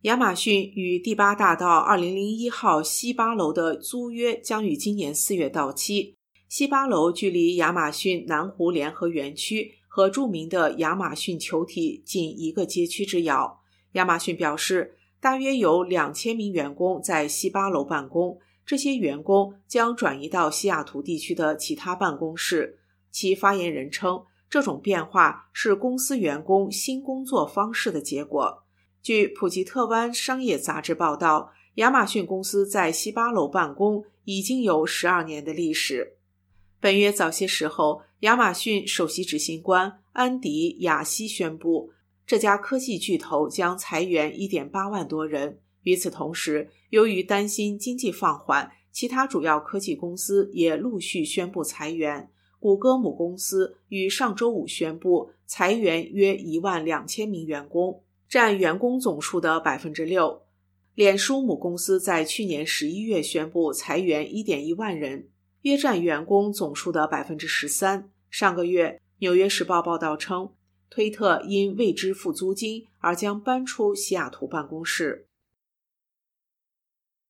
亚马逊与第8大道2001号西8楼的租约将于今年4月到期。西8楼距离亚马逊南湖联合园区和著名的亚马逊球体仅1个街区之遥。亚马逊表示，大约有2000名员工在西8楼办公，这些员工将转移到西雅图地区的其他办公室。其发言人称，这种变化是公司员工新工作方式的结果。据普吉特湾商业杂志报道，亚马逊公司在西8楼办公已经有12年的历史。本月早些时候，亚马逊首席执行官安迪·亚西宣布，这家科技巨头将裁员 1.8 万多人。与此同时，由于担心经济放缓，其他主要科技公司也陆续宣布裁员。谷歌母公司于上周五宣布裁员约12000名员工，占员工总数的 6%。脸书母公司在去年11月宣布裁员 1.1 万人，约占员工总数的 13%。上个月，纽约时报报道称，推特因未支付租金而将搬出西雅图办公室。